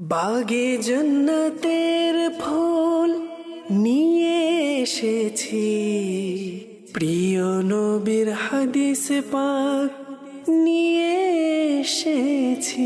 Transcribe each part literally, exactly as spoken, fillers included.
বাগে জন্নতের ফুল নিয়ে এসেছি, প্রিয় নবীর হাদিস পাক নিয়ে এসেছি।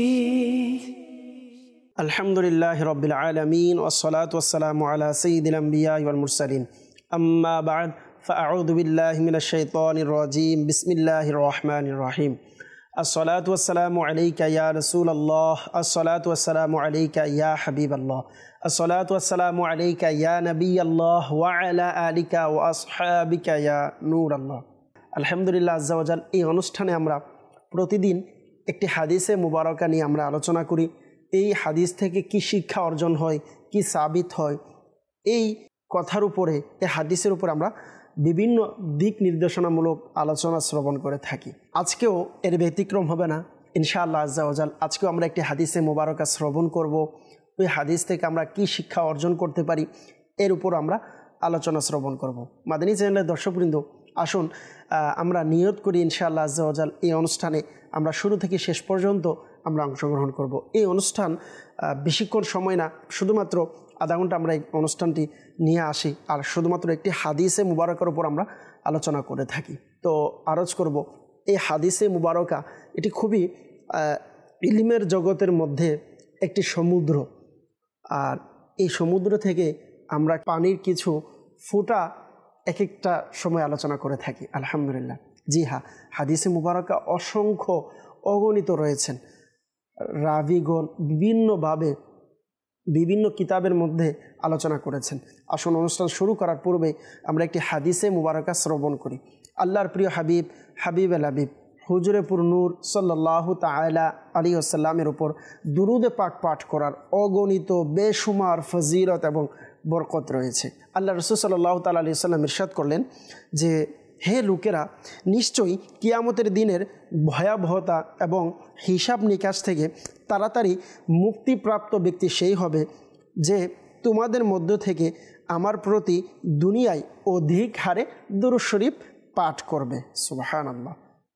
আলহামদুলিল্লাহি রাব্বিল আলামিন ওয়াসসালাতু ওয়াসসালামু আলা সাইয়্যিদিল আমবিয়া ওয়াল মুরসালিন, আম্মা বা'দ, ফাআউযু বিল্লাহি মিনাশ শাইতানির রাজীম। বিসমিল্লাহির রহমানির রহিম। আসসালাতু ওয়াসসালামু আলাইকা ইয়া রাসূলুল্লাহ, আসসালাতু ওয়াসসালামু আলাইকা ইয়া হাবিবাল্লাহ, আসসালাতু ওয়াসসালামু আলাইকা ইয়া নবিয়াল্লাহ ওয়া আলা আলিকা ওয়া আসহাবিকা ইয়া নূরাল্লাহ। আলহামদুলিল্লাহ আজ্জা ওয়া জাল, এই অনুষ্ঠানে আমরা প্রতিদিন একটি হাদিসে মুবারকা নিয়ে আমরা আলোচনা করি। এই হাদিস থেকে কি শিক্ষা অর্জন হয়, কি সাবিত হয়, এই কথার উপরে, এই হাদিসের উপর আমরা বিভিন্ন দিক নির্দেশনামূলক আলোচনা শ্রবণ করে থাকি। আজকেও এর ব্যতিক্রম হবে না ইনশাআল্লাহ আজ্জা ওয়া জাল। আজকেও আমরা একটি হাদিসে মুবারকা শ্রবণ করব। ওই হাদিস থেকে আমরা কি শিক্ষা অর্জন করতে পারি এর উপর আমরা আলোচনা শ্রবণ করব। মাদানী চ্যানেলের দর্শকবৃন্দ, আসুন আমরা নিয়ত করি ইনশাআল্লাহ আজ্জা ওয়া জাল এই অনুষ্ঠানে আমরা শুরু থেকে শেষ পর্যন্ত আমরা অংশগ্রহণ করব। এই অনুষ্ঠান বেশিক্ষণ সময় না, শুধুমাত্র আধা ঘন্টা আমরা এই অনুষ্ঠানটি নিয়ে আসি, আর শুধুমাত্র একটি হাদিসে মুবারকার উপর আমরা আলোচনা করে থাকি। তো আরজ করব, এই হাদিসে মুবারকা এটি খুবই ইলমের জগতের মধ্যে একটি সমুদ্র, আর এই সমুদ্র থেকে আমরা পানির কিছু ফোঁটা এক একটা সময় আলোচনা করে থাকি। আলহামদুলিল্লাহ, জি হ্যাঁ, হাদিসে মুবারকা অসংখ্য অগণিত রয়েছেন। রাবিগণ বিভিন্নভাবে বিভিন্ন কিতাবের মধ্যে আলোচনা করেছেন। আসুন অনুষ্ঠান শুরু করার পূর্বে আমরা একটি হাদিসে মুবারকা শ্রবণ করি। আল্লাহর প্রিয় হাবিব হাবিব আল হাবিব হুজুরে পুর নূর সাল্লাল্লাহু তাআলা আলাইহি ওয়াসাল্লামের উপর দুরুদে পাক পাঠ করার অগণিত বেশুমার ফজিলত এবং বরকত রয়েছে। আল্লাহ রাসূল সাল্লাল্লাহু তাআলা আলাইহি ওয়াসাল্লাম ইরশাদ করলেন যে, হে লোকেরা, নিশ্চয়ই কিয়ামতের দিনের ভয়াবহতা এবং হিসাব নিকাশ থেকে তাড়াতাড়ি মুক্তিপ্রাপ্ত ব্যক্তি সেই হবে যে তোমাদের মধ্য থেকে আমার প্রতি দুনিয়ায় অধিক হারে দুরূদ শরীফ পাঠ করবে। সুবহানাল্লাহ।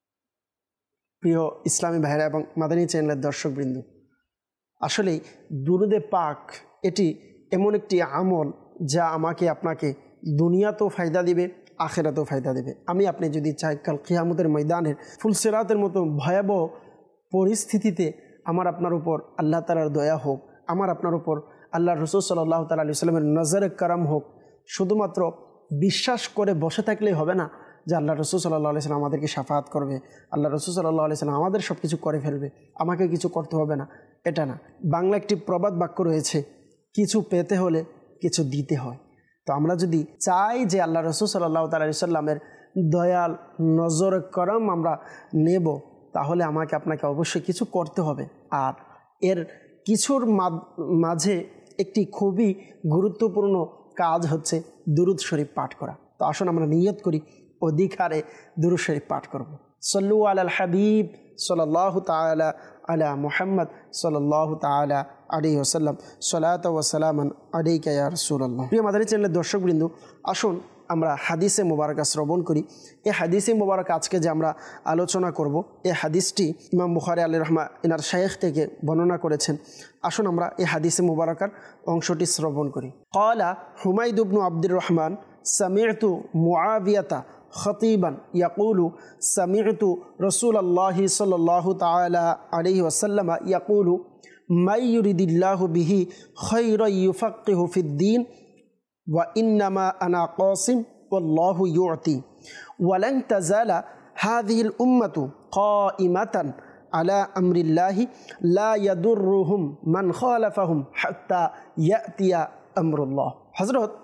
প্রিয় ইসলামী ভাইরা এবং মাদানী চ্যানেলের দর্শকবৃন্দ, আসলেই দুরুদে পাক এটি এমন একটি আমল যা আমাকে আপনাকে দুনিয়াতেও ফায়দা দিবে, আখিরাতেও ফায়দা দেবে। আমি আপনি যদি চাই কাল কিয়ামতের ময়দানের ফুলসিরাতের মতো ভয়াবহ পরিস্থিতিতে আমার আপনার উপর আল্লাহ তাআলার দয়া হোক, আমার আপনার উপর আল্লাহ রাসূল সাল্লাল্লাহু তাআলা আলাইহি ওয়াসাল্লামের নজরে কারাম হোক, শুধুমাত্র বিশ্বাস করে বসে থাকলেই হবে না যে আল্লাহ রাসূল সাল্লাল্লাহু আলাইহি ওয়াসাল্লাম আমাদেরকে শাফাআত করবে, আল্লাহ রাসূল সাল্লাল্লাহু আলাইহি ওয়াসাল্লাম আমাদের সব কিছু করে ফেলবে, আমাকে কিছু করতে হবে না, এটা না। বাংলা একটি প্রবাদ বাক্য রয়েছে, কিছু পেতে হলে কিছু দিতে হয়। তো আমরা যদি চাই যে আল্লাহ রাসূল সাল্লাল্লাহু তাআলা আলাইহি ওয়াসাল্লামের দয়াল নজর করম আমরা নেব, তাহলে আমাকে আপনাকে অবশ্যই কিছু করতে হবে। আর এর কিছুর মাঝে একটি খুবই গুরুত্বপূর্ণ কাজ হচ্ছে দুরুদ শরীফ পাঠ করা। তো আসুন আমরা নিয়ত করি অধিক হারে দুরুদ শরীফ পাঠ করব। সাল্লু আলাল হাবিব সাল্লাল্লাহু তাআলা আলা মুহাম্মদ সাল্লাল্লাহু তাআলা আলাইহি ওয়াসাল্লাম, সালাতু ওয়া সালামান আলাইকা ইয়া রাসূলুল্লাহ। প্রিয় মাদানী চ্যানেলের দর্শকবৃন্দ, আসুন আমরা হাদিসে মুবারকা শ্রবণ করি। এই হাদিসে মুবারকা আজকে যে আমরা আলোচনা করব, এই হাদিসটি ইমাম বুখারী আলাইহির রাহমা ইনার শাইখ থেকে বর্ণনা করেছেন। আসুন আমরা এই হাদিসে মুবারকার অংশটি শ্রবণ করি। ক্বালা হুমায়দ ইবনু আব্দুর রহমান সামি'তু মুআবিয়াতা খতীবান ইয়াকুলু সামি'তু রাসূলুল্লাহি সাল্লাল্লাহু তাআলা আলাইহি ওয়াসাল্লাম ইয়াকুলু মাই ইউরিদিল্লাহু বিহি খায়রান ইউফাক্কিহু ফিদ্দীন ওয়া ইন্নামা আনা কাসিম ওয়াল্লাহু ইউতি ওয়ালান তাজালা হাযিহিল উম্মাতু কাইমাতান আলা আমরিল্লাহি লা ইয়াদুররুহুম মান খালাফাহুম হাত্তা ইয়াতিয়া আমরুল্লাহ। হযরত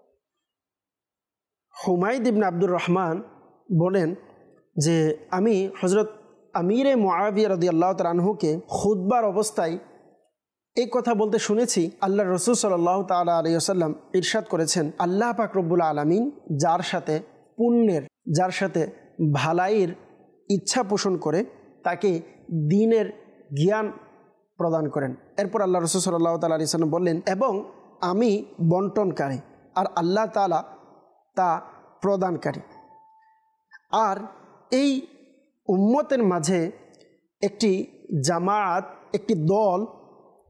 হুমায়দ ইবনে আব্দুর রহমান বলেন যে আমি হযরত আমিরে মুআবিয়া রাদিয়াল্লাহু তাআলা আনহুকে খুতবার অবস্থায় এই কথা বলতে শুনেছি। আল্লাহ রাসূল সাল্লাল্লাহু তাআলা আলাইহি ওয়াসাল্লাম ইরশাদ করেছেন, আল্লাহ পাক রব্বুল আলামিন যার সাথে পুণ্যের, যার সাথে ভালাইয়ের ইচ্ছা পোষণ করে তাকে দ্বীনের জ্ঞান প্রদান করেন। এরপর আল্লাহ রাসূল সাল্লাল্লাহু তাআলা আলাইহি ওয়াসাল্লাম বললেন, এবং আমি বন্টনকারী আর আল্লাহ তাআলা তা প্রদানকারী। আর এই উম্মতের মাঝে একটি জামাত, একটি দল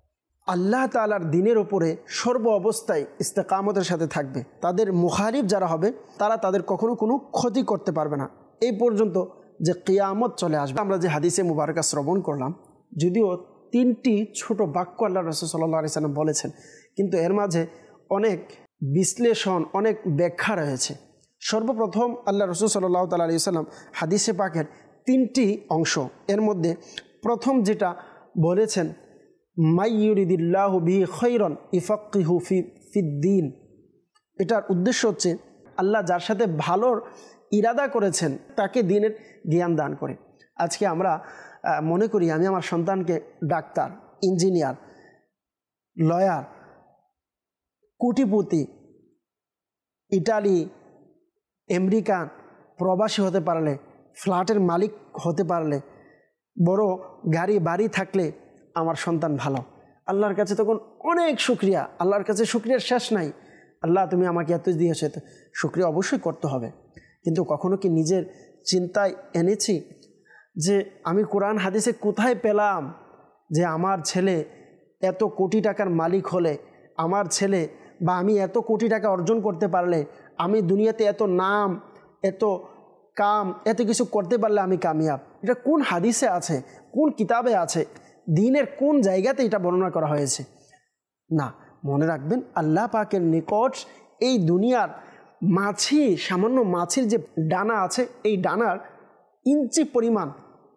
আল্লাহ তাআলার দ্বীনের উপরে সর্ব অবস্থায় ইস্তেকামতের সাথে থাকবে, তাদের মুখালিফ যারা হবে তারা তাদের কখনো কোনো ক্ষতি করতে পারবে না, এই পর্যন্ত যে কিয়ামত চলে আসবে। আমরা যে হাদিসে মুবারকা শ্রবণ করলাম, যদিও তিনটি ছোট বাক্য আল্লাহ রাসূল সাল্লাল্লাহু আলাইহি সাল্লাম বলেছেন, কিন্তু এর মাঝে অনেক বিশ্লেষণ, অনেক ব্যাখ্যা রয়েছে। সর্বপ্রথম আল্লাহ রাসূল সাল্লাল্লাহু তাআলা আলাইহি সাল্লাম হাদিসে পাকের তিনটি অংশ, এর মধ্যে প্রথম যেটা বলেছেন, মাই ইউরিদিল্লাহু বিহি খায়রান ইফাক্কিহু ফি ফিদ্দীন, এটার উদ্দেশ্য হচ্ছে আল্লাহ যার সাথে ভালোর ইরাদা করেছেন তাকে দ্বীনের জ্ঞান দান করে। আজকে আমরা মনে করি আমি আমার সন্তানকে ডাক্তার, ইঞ্জিনিয়ার, লয়ার, কোটিপতি, ইটালি, আমেরিকান প্রবাসী হতে পারলে, ফ্ল্যাটের মালিক হতে পারলে, বড় গাড়ি বাড়ি থাকলে আমার সন্তান ভালো। আল্লাহর কাছে তখন অনেক শুকরিয়া, আল্লাহর কাছে শুকরিয়ার শেষ নাই। আল্লাহ তুমি আমাকে এত দিয়েছে, তো শুকরিয়া অবশ্যই করতে হবে। কিন্তু কখনো কি নিজের চিন্তায় এনেছি যে আমি কোরআন হাদিসে কোথায় পেলাম যে আমার ছেলে এত কোটি টাকার মালিক হলে, আমার ছেলে বা আমি এত কোটি টাকা অর্জন করতে পারলে, আমি দুনিয়াতে এত নাম, এত কাম, এত কিছু করতে পারলে আমি কামিয়াব? এটা কোন হাদিসে আছে, কোন কিতাবে আছে, দ্বীনের কোন জায়গাতে এটা বর্ণনা করা হয়েছে? না, মনে রাখবেন আল্লাহ পাকের নিকট এই দুনিয়ার মাছি, সামান্য মাছির যে ডানা আছে, এই ডানার ইঞ্চি পরিমাণ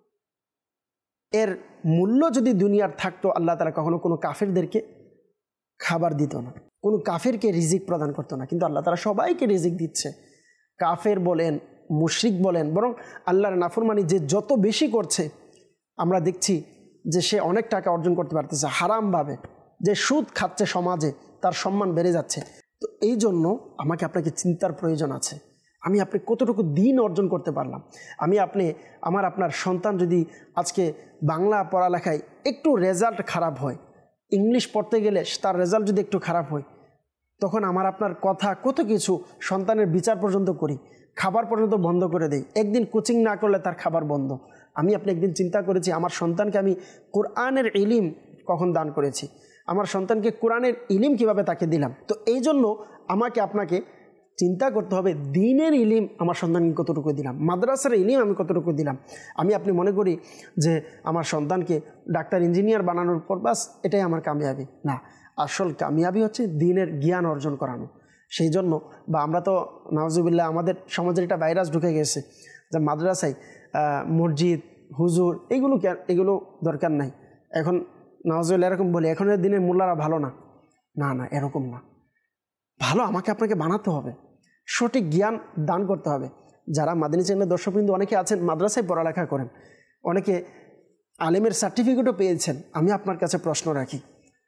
এর মূল্য যদি দুনিয়ার থাকতো, আল্লাহ তাআলা কখনো কোনো কাফেরদেরকে খাবার দিত না, কোনো কাফেরকে রিজিক প্রদান করতো না। কিন্তু আল্লাহ তাআলা সবাইকে রিজিক দিচ্ছে। কাফের বলেন, মুশরিক বলেন, বরং আল্লাহর নাফরমানি যে যত বেশি করছে, আমরা দেখছি যে সে অনেক টাকা অর্জন করতে পারতেছে হারামভাবে, যে সুদ খাচ্ছে সমাজে, তার সম্মান বেড়ে যাচ্ছে। তো এই জন্য আমাকে আপনাকে চিন্তার প্রয়োজন আছে, আমি আপনি কতটুকু দিন অর্জন করতে পারলাম। আমি আপনি, আমার আপনার সন্তান যদি আজকে বাংলা পড়ালেখায় একটু রেজাল্ট খারাপ হয়, ইংলিশ পড়তে গেলে তার রেজাল্ট যদি একটু খারাপ হয়, তখন আমার আপনার কথা কত কিছু সন্তানের বিচার পর্যন্ত করি, খাবার পর্যন্ত বন্ধ করে দেই। একদিন কোচিং না করলে তার খাবার বন্ধ। আমি আপনি একদিন চিন্তা করেছি আমার সন্তানকে আমি কোরআনের ইলিম কখন দান করেছি, আমার সন্তানকে কোরআনের ইলিম কিভাবে তাকে দিলাম। তো এই জন্য আমাকে আপনাকে চিন্তা করতে হবে দ্বীনের ইলিম আমার সন্তানকে কতটুকু দিলাম, মাদ্রাসার ইলিম আমি কতটুকু দিলাম। আমি আপনি মনে করি যে আমার সন্তানকে ডাক্তার, ইঞ্জিনিয়ার বানানোর পর বাস এটাই আমার কামিয়াবি। না, আসল কামিয়াবি হচ্ছে দ্বীনের জ্ঞান অর্জন করানো। সেই জন্য বা আমরা তো নাউজুবিল্লাহ আমাদের সমাজের একটা ভাইরাস ঢুকে গেছে যে মাদ্রাসায় মসজিদ, হুজুর এগুলো এগুলো দরকার নাই। এখন নাউজুবিল্লাহ এরকম বলি, এখনের দিনের মোল্লারা ভালো না। না না, এরকম না। ভালো আমাকে আপনাকে বানাতে হবে, সঠিক জ্ঞান দান করতে হবে। যারা মাদানী চ্যানেলের দর্শকবৃন্দ অনেকে আছেন মাদ্রাসায় পড়ালেখা করেন, অনেকে আলিমের সার্টিফিকেটও পেয়েছেন। আমি আপনার কাছে প্রশ্ন রাখি,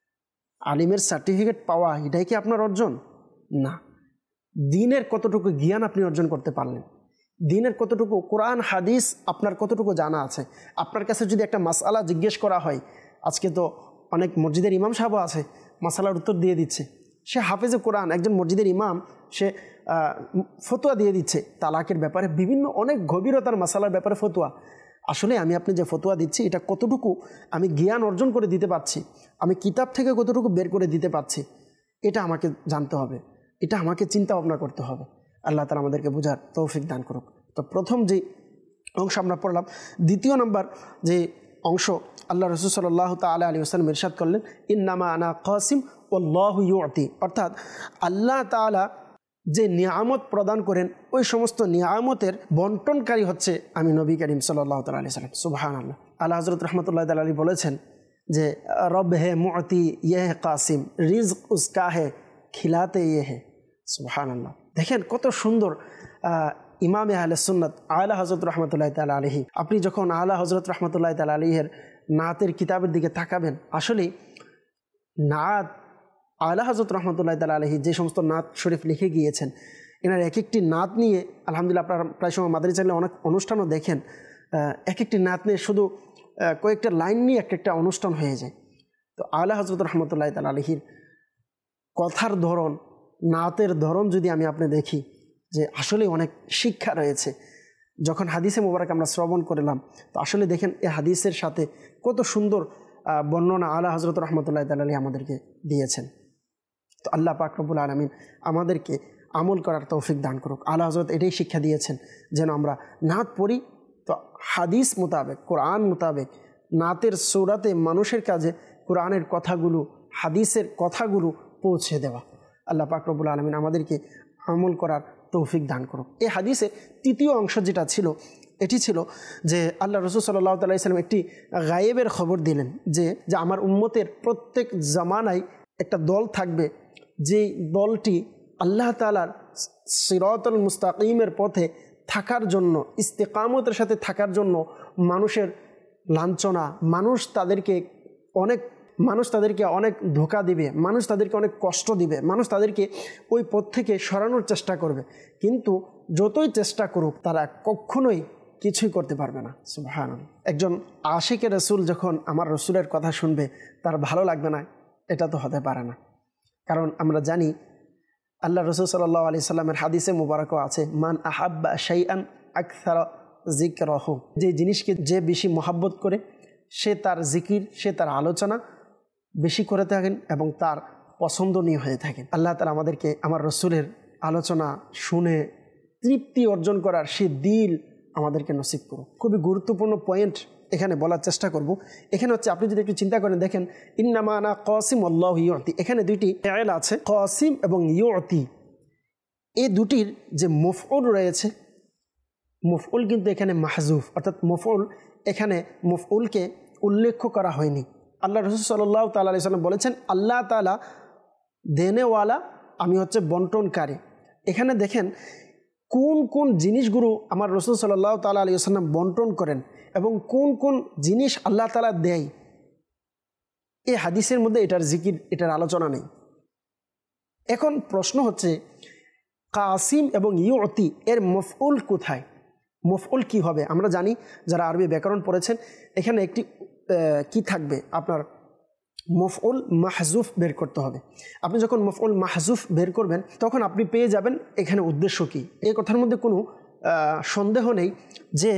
আলিমের সার্টিফিকেট পাওয়া এটাই কি আপনার অর্জন? না। দ্বীনের কতটুকু জ্ঞান আপনি অর্জন করতে পারলেন, দ্বীনের কতটুকু কোরআন হাদিস আপনার কতটুকু জানা আছে। আপনার কাছে যদি একটা মাসআলা জিজ্ঞেস করা হয়, আজকে তো অনেক মসজিদের ইমাম সাহেবও আছে, মাসআলার উত্তর দিয়ে দিচ্ছে। সে হাফেজে কোরআন, একজন মসজিদের ইমাম, সে ফতোয়া দিয়ে দিচ্ছে তালাকের ব্যাপারে, বিভিন্ন অনেক গভীরতার মাসআলার ব্যাপারে ফতোয়া। আসলে আমি আপনি যে ফতোয়া দিচ্ছি এটা কতটুকু আমি জ্ঞান অর্জন করে দিতে পারছি, আমি কিতাব থেকে কতটুকু বের করে দিতে পারছি, এটা আমাকে জানতে হবে, এটা আমাকে চিন্তা ভাবনা করতে হবে। আল্লাহ তাআলা আমাদেরকে বোঝার তৌফিক দান করুক। তো প্রথম যে অংশ আমরা পড়লাম, দ্বিতীয় নম্বর যে অংশ আল্লাহ রাসূল সাল্লাল্লাহু তাআলা আলাইহি ওয়াসাল্লাম ইরশাদ করলেন, ইন্নামা আনা কাসিম ওয়াল্লাহু ইউতি, অর্থাৎ আল্লাহ তাআলা যে নিয়ামত প্রদান করেন ওই সমস্ত নিয়ামতের বন্টনকারী হচ্ছে আমি নবী করিম সাল্লাল্লাহু তাআলা আলাইহি ওয়াসাল্লাম। সুবহানাল্লাহ। আল্লাহ হযরত রাহমাতুল্লাহি তাআলা আলাইহি বলেছেন যে রব হে মুতি ইয়ে হে কাসিম, রিজক উসকা হে খিলাতে ইয়ে হে। সুবহানাল্লাহ। দেখেন কত সুন্দর ইমামে আহলে সুন্নাত আলা হযরত রাহমাতুল্লাহি তাআলা আলাইহি, আপনি যখন আলা হযরত রাহমাতুল্লাহি তাআলা আলাইহির নাতের কিতাবের দিকে তাকাবেন, আসলে নাত আলা হযরত রাহমাতুল্লাহি তাআলা আলাইহি যে সমস্ত নাত শরীফ লিখে গিয়েছেন, এনার এক একটি নাত নিয়ে আলহামদুলিল্লাহ আপনারা প্রায় সময় মাদানী চ্যানেলে অনেক অনুষ্ঠানও দেখেন, এক একটি নাত নিয়ে শুধু কয়েকটা লাইন নিয়ে একটা একটা অনুষ্ঠান হয়ে যায়। তো আলা হযরত রাহমাতুল্লাহি তাআলা আলাইহির কথার ধরন, নাতের ধরন যদি আমি আপনি দেখি যে আসলে অনেক শিক্ষা রয়েছে। যখন হাদিসে মোবারক আমরা শ্রবণ করলাম, তো আসলে দেখেন এই হাদিসের সাথে কত সুন্দর বর্ণনা আলা হযরত রাহমাতুল্লাহি তাআলা আলাইহি আমাদেরকে দিয়েছেন। তো আল্লাহ পাক রব্বুল আলামিন আমাদেরকে আমল করার তৌফিক দান করুক। আলা হযরত এটাই শিক্ষা দিয়েছেন যেন আমরা নাত পড়ি তো হাদিস মোতাবেক, কোরআন মোতাবেক, নাতের সূরাতে মানুষের কাছে কোরআনের কথাগুলো, হাদিসের কথাগুলো পৌঁছে দেওয়া। আল্লাহ পাক রব্বুল আলামিন আমাদেরকে আমল করার তৌফিক দান করুক। এই হাদিসের তৃতীয় অংশ যেটা ছিল এটি ছিল যে আল্লাহ রাসূল সাল্লাল্লাহু তাআলা আলাইহি সাল্লাম একটি গায়েবের খবর দিলেন যে যে আমার উম্মতের প্রত্যেক জামানায় একটা দল থাকবে, যেই দলটি আল্লাহ তাআলার সিরাতুল মুস্তাকিমের পথে থাকার জন্য, ইস্তিকামতের সাথে থাকার জন্য মানুষের লাঞ্ছনা, মানুষ তাদেরকে অনেক মানুষ তাদেরকে অনেক ধোঁকা দিবে, মানুষ তাদেরকে অনেক কষ্ট দিবে, মানুষ তাদেরকে ওই পথ থেকে সরানোর চেষ্টা করবে, কিন্তু যতই চেষ্টা করুক তারা কখনোই কিছুই করতে পারবে না। সুবহানাল্লাহ। একজন আশিকে রসুল যখন আমার রসুলের কথা শুনবে তার ভালো লাগবে না, এটা তো হতে পারে না। কারণ আমরা জানি আল্লাহ রসুল সাল্লাল্লাহু আলাইহি সাল্লামের হাদিসে মুবারকও আছে, মান আহাব্বা শাইআন আকসারা যিকরাহু, যে জিনিসকে যে বেশি মহাব্বত করে সে তার জিকির, সে তার আলোচনা বেশি করে থাকেন এবং তার পছন্দনীয় হয়ে থাকেন। আল্লাহ তাআলা আমাদেরকে আমার রসুলের আলোচনা শুনে তৃপ্তি অর্জন করার সে দিল আমাদেরকে নসিব করুন। খুবই গুরুত্বপূর্ণ পয়েন্ট এখানে বলার চেষ্টা করব। এখানে হচ্ছে আপনি যদি একটু চিন্তা করেন, দেখেন ইন্নামা আনা কাসিম আল্লাহু ইউতি, এখানে দুইটি ফাইল আছে, কাসিম এবং ইউতি। এই দুটির যে মফউল রয়েছে, মফউল কিন্তু এখানে মাহজুফ, অর্থাৎ মফউল এখানে মফউলকে উল্লেখ করা হয়নি। আল্লাহ রাসূল সাল্লাল্লাহু তাআলা আলাইহি সাল্লাম বলেছেন আল্লাহ তাআলা দেনেওয়ালা, আমি হচ্ছে বন্টনকারী। এখানে দেখেন কোন কোন জিনিসগুলো আমার রাসূল সাল্লাল্লাহু তাআলা আলাইহি ওয়াসাল্লাম বন্টন করেন এবং কোন কোন জিনিস আল্লাহ তাআলা দেয়, এই হাদিসের মধ্যে এটার জিকির, এটার আলোচনা নেই। এখন প্রশ্ন হচ্ছে কাসিম এবং ইউতি এর মফউল কোথায়, মফউল কি হবে? আমরা জানি যারা আরবি ব্যাকরণ পড়েছেন এখানে একটি কি থাকবে, আপনার মফউল মাহজুফ বের করতে হবে। আপনি যখন মফউল মাহজুফ বের করবেন তখন আপনি পেয়ে যাবেন এখানে উদ্দেশ্য কি। এই কথার মধ্যে কোনো সন্দেহ নেই যে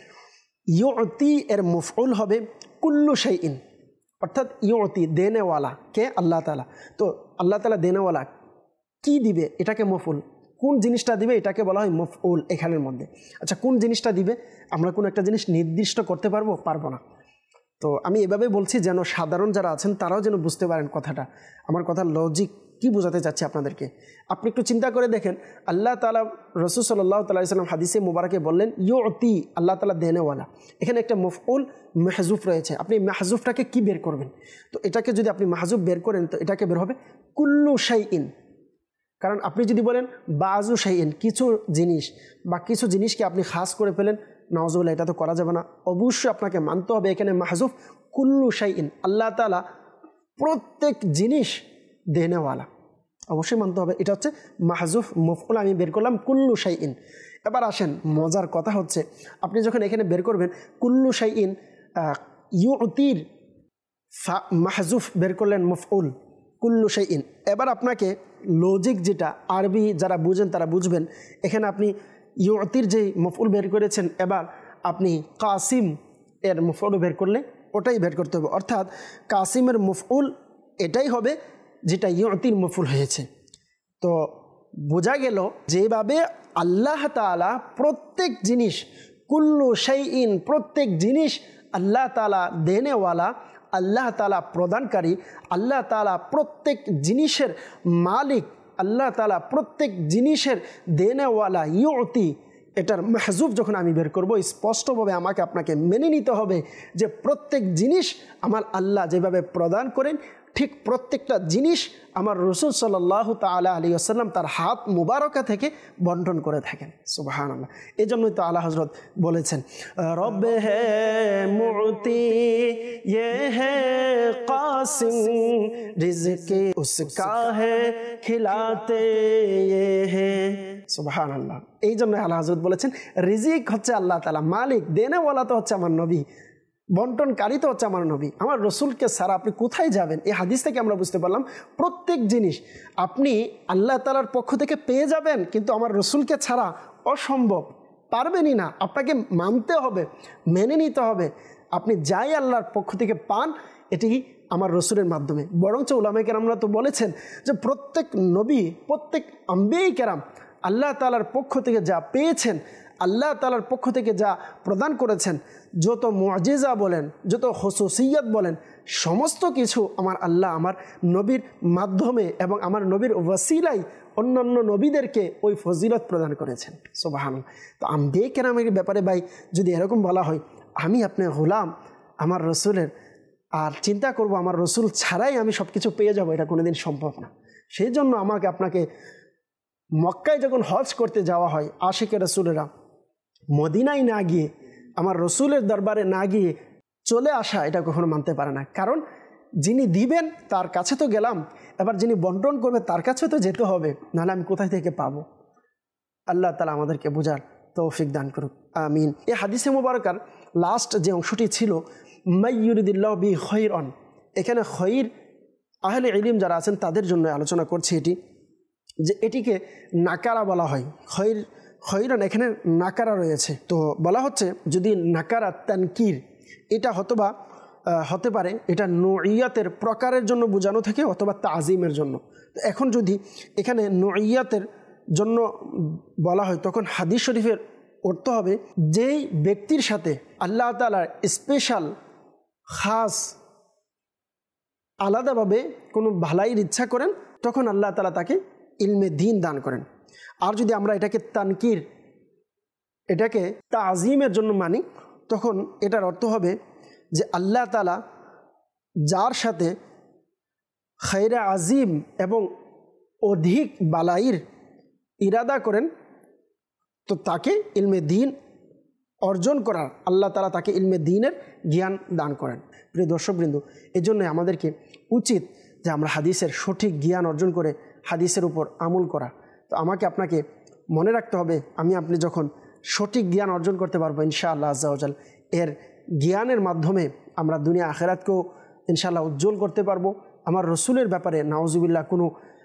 ইউতি এর মফউল হবে কুল্লু শাইইন, অর্থাৎ ইউতি দেনেওয়ালা কে আল্লাহ তাআলা। তো আল্লাহ তাআলা দেনেওয়ালা কি দিবে এটাকে মফউল, কোন জিনিসটা দিবে এটাকে বলা হয় মফউল এখানের মধ্যে। আচ্ছা, কোন জিনিসটা দিবে আমরা কোনো একটা জিনিস নির্দিষ্ট করতে পারবো পারবো না। তো আমি এভাবে বলছি যেন সাধারণ যারা আছেন তারাও যেন বুঝতে পারেন কথাটা, আমার কথার লজিক কি বোঝাতে চাচ্ছি আপনাদেরকে। আপনি একটু চিন্তা করে দেখেন, আল্লাহ তাআলা রাসূল সাল্লাল্লাহু তাআলা আলাইহি সাল্লাম হাদিসে মুবারকে বললেন ইউতি, আল্লাহ তাআলা দেনেওয়ালা। এখানে একটা মফউল মাহজুফ রয়েছে, আপনি মাহজুফটাকে কি বের করবেন? তো এটাকে যদি আপনি মাহজুফ বের করেন তো এটাকে বের হবে কুল্লু শাইইন। কারণ আপনি যদি বলেন বাজু শাইইন, কিছু জিনিস বা কিছু জিনিসকে আপনি খাস করে ফেলেন, নাউজুবিল্লাহ, এটা তো করা যাবে না। অবশ্যই আপনাকে মানতে হবে এখানে মাহজুফ কুল্লু শাইইন, আল্লাহ তাআলা প্রত্যেক জিনিস দেনেওয়ালা, অবশ্যই মানতে হবে। এটা হচ্ছে মাহজুফ মফউল, আমি বের করলাম কুল্লু শাইইন। এবার আসেন, মজার কথা হচ্ছে আপনি যখন এখানে বের করবেন কুল্লু শাইইন, ইউতির মাহজুফ বের করলেন মফউল কুল্লু শাইইন। এবার আপনাকে লজিক যেটা আরবি যারা বুঝেন তারা বুঝবেন, এখানে আপনি ইউতির যে মফউল বের করেছেন এবার আপনি কাসিম এর মফউল বের করলে ওটাই বের করতে হবে, অর্থাৎ কাসিমের মফউল এটাই হবে যেটা ইউতির মফউল হয়েছে। তো বোঝা গেল যেভাবে আল্লাহ তাআলা প্রত্যেক জিনিস, কুল্লু শাইইন, প্রত্যেক জিনিস আল্লাহ তাআলা দেনেওয়ালা, আল্লাহ তাআলা প্রদানকারী, আল্লাহ তাআলা প্রত্যেক জিনিসের মালিক, আল্লাহ তাআলা প্রত্যেক জিনিসের দেনেওয়ালা ইউতি, এটার মাহজুব যখন আমি বের করব স্পষ্টভাবে আমাকে আপনাকে মেনে নিতে হবে যে প্রত্যেক জিনিস আমার আল্লাহ যেভাবে প্রদান করেন ঠিক প্রত্যেকটা জিনিস আমার রাসূল সাল্লাল্লাহু তাআলা আলাইহি ওয়াসাল্লাম তার হাত মুবারকা থেকে বন্টন করে থাকেন। সুবহানাল্লাহ। এই জন্যই তো আলা হযরত বলেছেন রব হে মুতি ये है कासिम रिज़्क़ उसका है खिलाते ये है। সুবহানাল্লাহ। এই জন্য আলা হযরত বলেছেন রিজিক হচ্ছে আল্লাহ তাআলা, মালিক দেনেওয়ালা তো হচ্ছে আমার নবী, বন্টনকারী তো হচ্ছে আমার নবী। আমার রসুলকে ছাড়া আপনি কোথায় যাবেন? এই হাদিস থেকে আমরা বুঝতে পারলাম প্রত্যেক জিনিস আপনি আল্লাহ তাআলার পক্ষ থেকে পেয়ে যাবেন, কিন্তু আমার রসুলকে ছাড়া অসম্ভব, পারবেনই না। আপনাকে মানতে হবে, মেনে নিতে হবে। আপনি যাই আল্লাহর পক্ষ থেকে পান এটি আমার রসুলের মাধ্যমে। বরঞ্চ উলামায়ে কেরামরা তো বলেছেন যে প্রত্যেক নবী, প্রত্যেক আম্বিয়ায়ে কেরাম আল্লাহ তাআলার পক্ষ থেকে যা পেয়েছেন, আল্লাহ তাআলার পক্ষ থেকে যা প্রদান করেছেন, যত মুআজিজা বলেন, যত খুসুসিয়াত বলেন, সমস্ত কিছু আমার আল্লাহ আমার নবীর মাধ্যমে এবং আমার নবীর ওয়াসিলাই অন্যান্য নবীদেরকে ওই ফজিলত প্রদান করেছেন। সুবহানাল্লাহ। তো আম্বিয়ায়ে কেরামের ব্যাপারে ভাই যদি এরকম বলা হয়, আমি আপনার গোলাম আমার রসুলের, আর চিন্তা করব আমার রসুল ছাড়াই আমি সব কিছু পেয়ে যাব, এটা কোনোদিন সম্ভব না। সেই জন্য আমাকে আপনাকে মক্কায় যখন হজ করতে যাওয়া হয়, আশিকে রসুলেরা মদিনায় না গিয়ে, আমার রসুলের দরবারে না গিয়ে চলে আসা, এটা কখনো মানতে পারে না। কারণ যিনি দিবেন তার কাছে তো গেলাম, এবার যিনি বন্টন করবে তার কাছে তো যেতে হবে, নাহলে আমি কোথায় থেকে পাবো? আল্লাহ তাআলা আমাদেরকে বোঝার তৌফিক দান করুক, আমিন। এই হাদিসে মুবারকার লাস্ট যে অংশটি ছিল, মাই ইউরিদিল্লাহু বি খায়রান, এখানে খৈর আহলে ইলম যারা আছেন তাদের জন্য আলোচনা করছে এটি, যে এটিকে নাকারা বলা হয়। খৈর খৈরান এখানে নাকারা রয়েছে, তো বলা হচ্ছে যদি নাকারা তানকির, এটা হতবা হতে পারে এটা নুইয়াতের প্রকারের জন্য বোঝানো থাকে অথবা তাজিমের জন্য। তো এখন যদি এখানে নুইয়াতের জন্য বলা হয়, তখন হাদিস শরীফের অর্থ হবে যেই ব্যক্তির সাথে আল্লাহ তাআলা স্পেশাল খাস আলাদাভাবে কোনো ভালাইয়ের ইচ্ছা করেন, তখন আল্লাহ তাআলা তাকে ইলমে দ্বীন দান করেন। আর যদি আমরা এটাকে তানকির, এটাকে তাজিমের জন্য মানি, তখন এটার অর্থ হবে যে আল্লাহ তাআলা যার সাথে খায়রে আজিম এবং অধিক বালাইয়ের ইরাদা করেন, তো তাকে ইলমে দ্বীন অর্জন করার আল্লাহ তাআলা তাকে ইলমে দ্বীনের জ্ঞান দান করেন। প্রিয় দর্শকবৃন্দ, এই জন্য আমাদেরকে উচিত যে আমরা হাদিসের সঠিক জ্ঞান অর্জন করে হাদিসের উপর আমল করা। তো আমাকে আপনাকে মনে রাখতে হবে, আমি আপনি যখন সঠিক জ্ঞান অর্জন করতে পারবো ইনশাআল্লাহ আজ্জা ওয়াজাল, এর জ্ঞানের মাধ্যমে আমরা দুনিয়া আখিরাতকেও ইনশাআল্লাহ উজ্জ্বল করতে পারবো। আমার রসুলের ব্যাপারে নাউজুবিল্লাহ কোনো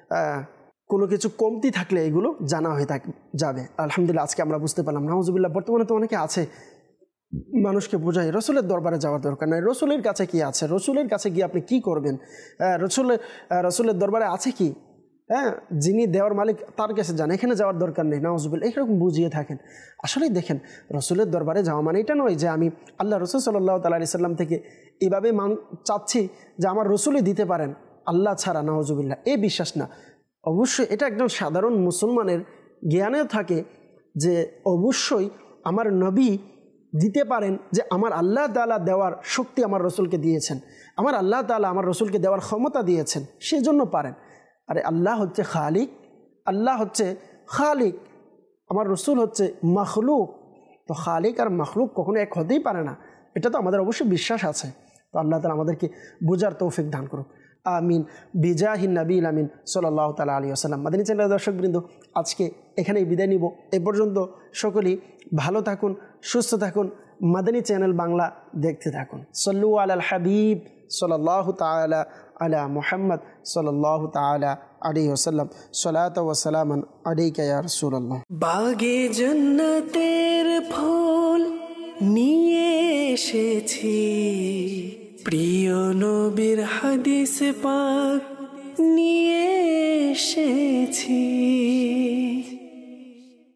কোনো কিছু কমতি থাকলে এগুলো জানা হয়ে থাক যাবে। আলহামদুলিল্লাহ আজকে আমরা বুঝতে পারলাম। নাউজুবিল্লাহ বর্তমানে তো অনেকে আছে মানুষকে বোঝায় রসুলের দরবারে যাওয়ার দরকার নাই, রসুলের কাছে কি আছে, রসুলের কাছে গিয়ে আপনি কি করবেন, রসুলের রসুলের দরবারে আছে কি, হ্যাঁ যিনি দেওয়ার মালিক তার কাছে যান, এখানে যাওয়ার দরকার নেই, নাউজুবিল্লাহ এরকম বুঝিয়ে থাকেন। আসলেই দেখেন, রসুলের দরবারে যাওয়া মানে এটা নয় যে আমি আল্লাহ রসুল সাল্লাল্লাহু তাআলা আলাইহি সাল্লাম থেকে এভাবে মান চাচ্ছি যে আমার রসুলই দিতে পারেন আল্লাহ ছাড়া, নাউজুবিল্লাহ এই বিশ্বাস না। অবশ্যই এটা একজন সাধারণ মুসলমানের জ্ঞানেও থাকে যে অবশ্যই আমার নবী দিতে পারেন, যে আমার আল্লাহ তাআলা দেওয়ার শক্তি আমার রসুলকে দিয়েছেন, আমার আল্লাহ তাআলা আমার রসুলকে দেওয়ার ক্ষমতা দিয়েছেন, সেই জন্য পারেন। আরে আল্লাহ হচ্ছে খালিক, আল্লাহ হচ্ছে খালিক, আমার রসুল হচ্ছে মখলুক। তো খালিক আর মখলুক কখনো এক হতেই পারে না, এটা তো আমাদের অবশ্যই বিশ্বাস আছে। তো আল্লাহ তাআলা আমাদেরকে বোঝার তৌফিক দান করুক, আমিন। বিজাহিন নবীল আমিন সাল্লাল্লাহু তাআলা আলাইহি ওয়াসাল্লাম। মাদানী চ্যানেলের দর্শকবৃন্দ, আজকে এখানেই বিদায় নিব। এ পর্যন্ত সকলেই ভালো থাকুন, সুস্থ থাকুন, মাদানী চ্যানেল বাংলা দেখতে থাকুন। সল্লু আলাল হাবিব সাল্লাল্লাহু তাআলা আলা মুহাম্মদ সাল্লাল্লাহু তাআলা আলাইহি ওয়াসাল্লাম। সালাত ওয়া সালামান আলাইকা ইয়া রাসূলুল্লাহ। বাগে জান্নাতের ফুল নিয়ে এসেছি, প্রিয় নবীর হাদিস পাক নিয়ে এসেছি।